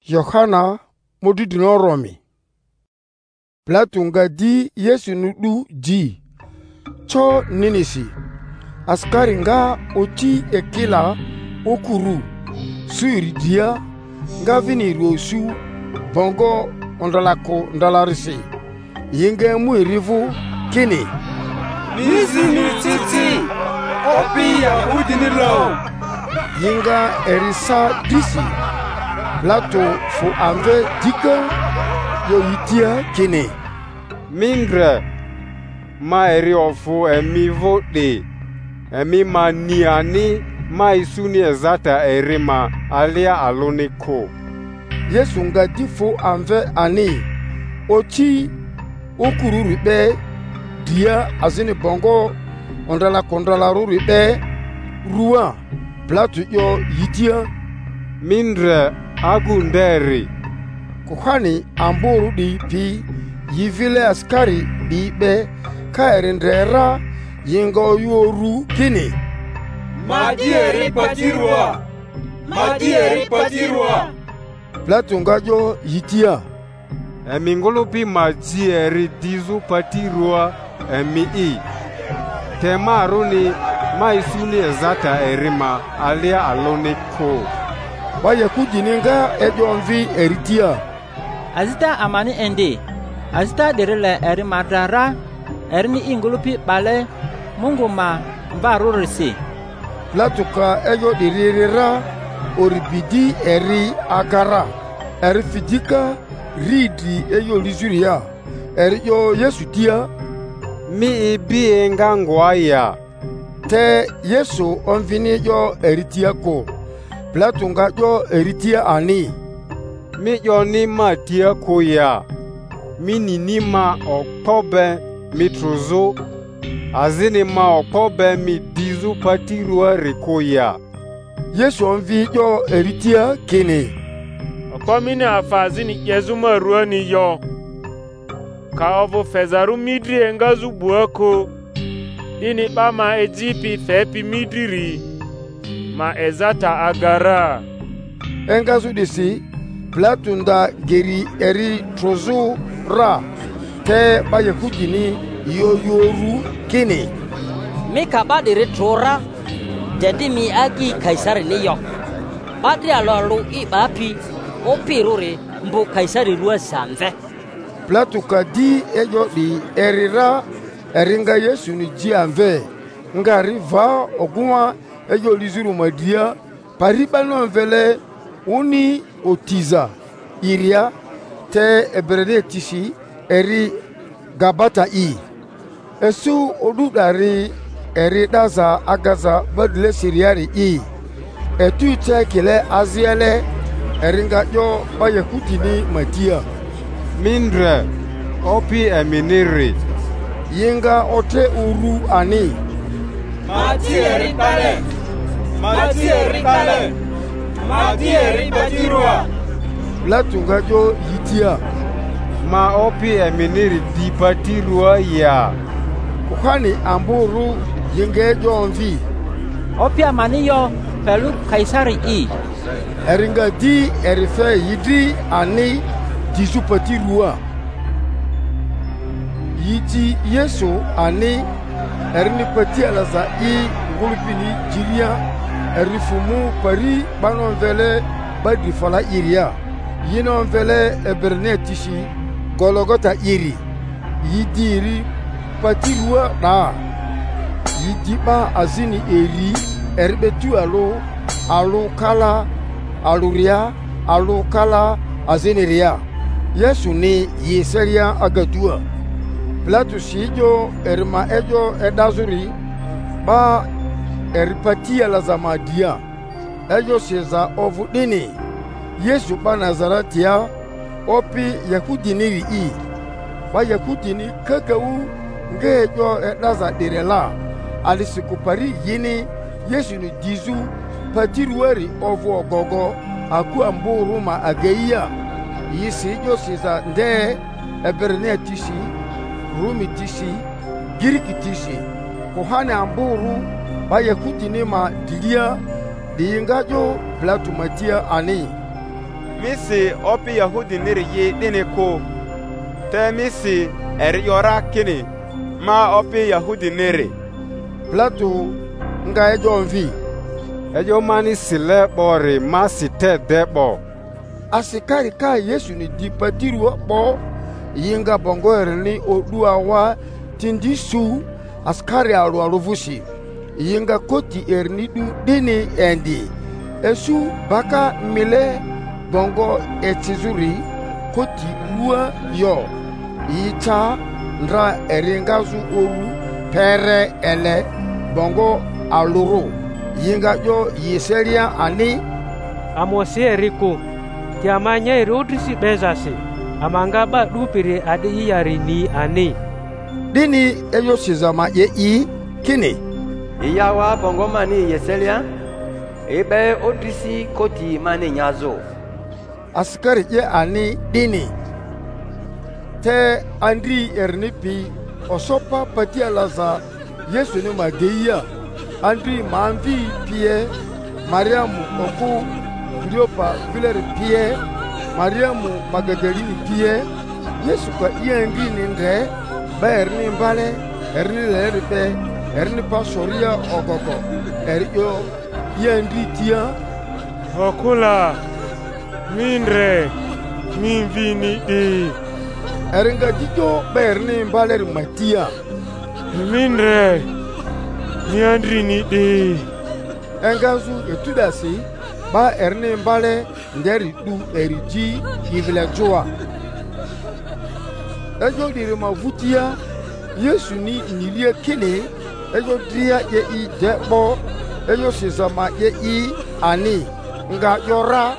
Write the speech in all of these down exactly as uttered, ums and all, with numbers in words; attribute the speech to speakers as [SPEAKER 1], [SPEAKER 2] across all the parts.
[SPEAKER 1] Yohana modudino romi. Platu nga di Yesu nudu ji. Cho ninisi. Askari nga oti ekila okuru. Suiri dia nga vini rosu bongo ondalako ndalarisi. Yenge muirivu kini.
[SPEAKER 2] Nisi ni titi. Opi ya udinilo.
[SPEAKER 1] Yinga erisa disi. Plato fu anve dika yo yitia kini.
[SPEAKER 2] Mingre ma eri ofu emi vode emi ma niani ma isuni ezata eri ma alia aloniko.
[SPEAKER 1] Yesu nga di fu anve ani ochi okururu be dia azini bongo ondala kondala ruru be ruwa. Plato yo yitia
[SPEAKER 2] Mindre agunderi.
[SPEAKER 1] Kuhani amburu di pi yivile askari di be kaerindera yingo yoru kini.
[SPEAKER 2] Madieri patirwa. Madieri patirwa.
[SPEAKER 1] Plato ngajo yitia.
[SPEAKER 2] Emingolo pi madieri dizu patirwa emi i. Temaruni maisuni ezata erima alia aloniko.
[SPEAKER 1] Baya kujininga ejonvi eritia.
[SPEAKER 3] Azita amani ende. Azita derele eri madrara. Erini ingulupi bale. Mungu ma mbarurisi.
[SPEAKER 1] Plato ka ejo diririra. Oribidi eri agara. Eri fidika ridi ejo lizuria. Eri yo Yesu tia.
[SPEAKER 2] Mi ibi engangwaya.
[SPEAKER 1] Te Yesu onvini yo eritia ko. Plato nga yo eritia ani.
[SPEAKER 2] Mi yo ni ma tia koya. Mi ni ni ma okpobe mi truzo. Azini ma okpobe mi dizu patirua rikoya.
[SPEAKER 1] Yesu onvi yo eritia kini.
[SPEAKER 4] Okomini afazini yezuma ruani yo. Ka ovo fezaru midri engazu buako. Ini bama ejipi fepi midriri. Ma ezata agara.
[SPEAKER 1] Engazu disi. Plato nda geri eri trozo ra. Te baya kujini yo yoru kini.
[SPEAKER 5] Mika badiri trora. Jadi mi agi kaisari niyo. Badri alalu ibapi. Opiruri mbu kaisari rua sanve.
[SPEAKER 1] Plato ka di ejo di erira eringa Yesu ni ji anve. Nga riva oguma ejo lizuru madia. Pariba no vele uni otiza. Iria te ebrede tisi eri gabata i. Esu odudari eri daza agaza badle siriari i. Etu te kile aziele eringa yo baya kutini matia.
[SPEAKER 2] Mindre opi eminiri.
[SPEAKER 1] Yinga ote uru ani.
[SPEAKER 2] Madieri pale. Madieri pale. Madieri patirwa.
[SPEAKER 1] Plato ngajo yitia.
[SPEAKER 2] Ma opi eminiri di patirwa ya.
[SPEAKER 1] Kuhani amburu yingejo onvi.
[SPEAKER 3] Opi amani yo pelu kaisari i.
[SPEAKER 1] Eringa di erife yidi ani disu patirua. Yiti Yesu ani erini pati alaza i ngulupini jiria erifumu pari banon vele badi fala iria. Yinon vele eberne tishi Golgota iri. Yidiri patirua na. Yidiba azini eri erbetu alo alo kala aluria alo kala aziniria. Yesu ni yeseria agadua. Plato sijo erma ejo edazuri ba eripatia la zamadia. Ejo seza ovu dini. Yesu ba Nazaratia opi yakudiniri i. Ba yakudini kakau ngejo edaza direla. Alisikupari yini Yesu ni dizu patiruari ovu ogogo aku amburu ma ageia. Yisijo seza nde eberene tisi. Rumi tisi, Giriki tisi, Kohane amburu, baya kutini ma dilia, diingajo Plato matia ani.
[SPEAKER 2] misi opi Yahudi niri ye dini ko, te misi eri yora kini ma opi Yahudi niri.
[SPEAKER 1] Pilatu nga ejo mvi.
[SPEAKER 2] Ejo mani sile bori ma site debo.
[SPEAKER 1] Asikari ka Yesu ni di patiru bo yinga bongo erini odua wa tindisu askari alu aluvusi yinga koti erini du dini endi esu baka mile bongo etizuri koti lua yo ita ndra eringazu oru pere ele bongo aluru yinga yo yiseria ani
[SPEAKER 6] amosi eriko tiamanya erodrisi bezase amanga ba dupire ade yari ni ani
[SPEAKER 1] dini eyo sizama ye i kini
[SPEAKER 7] iyawa bongo mani yeselia ebe odrisi koti mani nyazo
[SPEAKER 1] askari ye ani dini te andri ernipi osopa pati alaza Yesu ni mageia andri manvi pie Mariamu oku Cleopa Vileri pie Mariamu Magdalini pie Yesu kwa iengi nindre ba erni mbale erni lerpe erni pasoria ogogo erio iendi tia
[SPEAKER 4] okula mindre minvini di
[SPEAKER 1] eringa jijo ba erni mbale matia
[SPEAKER 4] mindre miandri ni di
[SPEAKER 1] engazu etudasi ba erni mbale nderi du eriji yivile joa ejo diri mavutia Yesu ni nilie kini ejo dria ye i debo ejo sizama ye i ani nga yora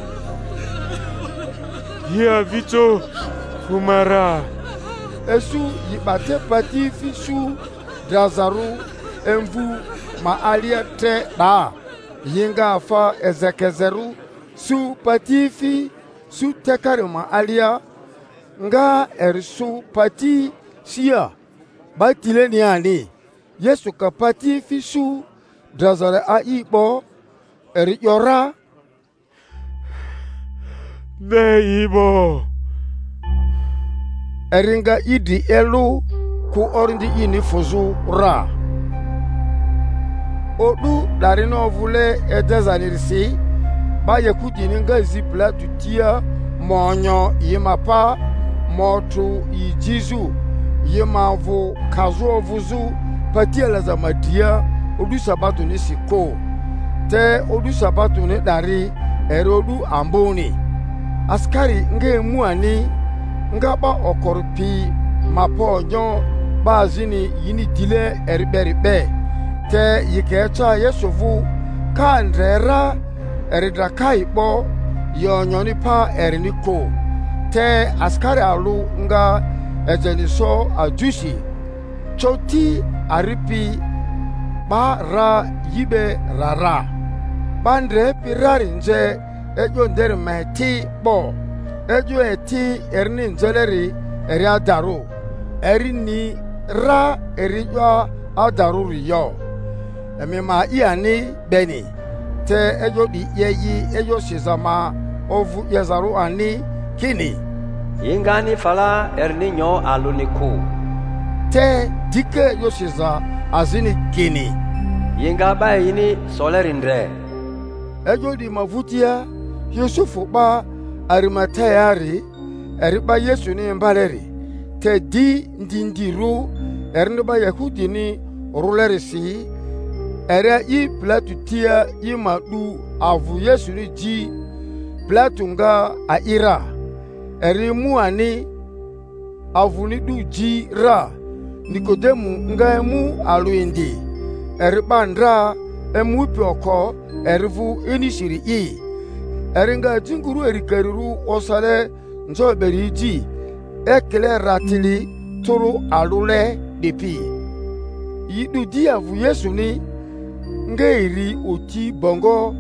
[SPEAKER 4] ya vito fumara
[SPEAKER 1] esu yibate pati fisu drazaru envu ma alia te da yinga afa ezekezeru su patifi su tekari ma alia nga erisu pati siya batile ni ani Yesu ka patifi su drazare a ibo eri yora
[SPEAKER 4] be ibo
[SPEAKER 1] eringa idi elu ku orindi ini fuzu ra odu darino vule edezanirisi ba yekudini nga zipla tutia monyo yimapa motu yijizu yimavu kazo vuzu patia la zamadia odu sabatu ni siko te odu sabatu ni dari erodu amboni askari nge muani nga ba okorpi maponyo bazini yini dile eriberibe te yikecha Yesuvu kandrera eridrakai bo yonyoni pa eriniko te askari alu nga ejeniso ajushi choti aripi ba ra yibe rara bandre pirari nje ejo ndere meti bo ejo eti erini njeleri eri adaru erini ra erijo adaru riyo emima iani beni te ejo di yeyi ejo shizama ovu yezaru ani kini
[SPEAKER 7] ingani fala erni nyo aluniku
[SPEAKER 1] te dike ejo shiza azini kini
[SPEAKER 7] yinga ba yini solerindre
[SPEAKER 1] ejo di mavutia Yusufu ba arimatayari eriba Yesu ni mbaleri te di ndindiru erniba Yahudi ni rulerisi ere i Pilatu tia i madu avu Yesu ni ji Pilatu nga a ira eri muani avu ni du ji ra Nikodemu nga emu aluindi eri bandra emu pioko erivu inishiri i eri nga jinguru eri keriru osale njo beri ji ekele ratili turu alule depi yidu di avu Yesu ni ngeiri oti bongo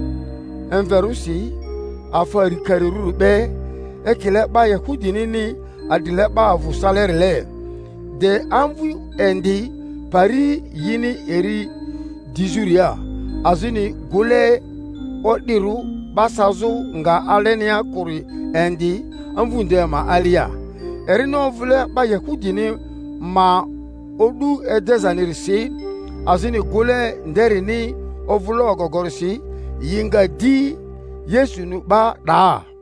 [SPEAKER 1] enverusi afari kariru be ekile ba Yahudi nini adile ba avu salerele de anvu endi pari yini eri dizuria azini gule odiru basazu nga alenia kuri endi amvunde ma alia erino vule ba Yahudini ma odu edezanirisi azini gole nderini ovulo ogogorisi yinga di Yesu nu ba da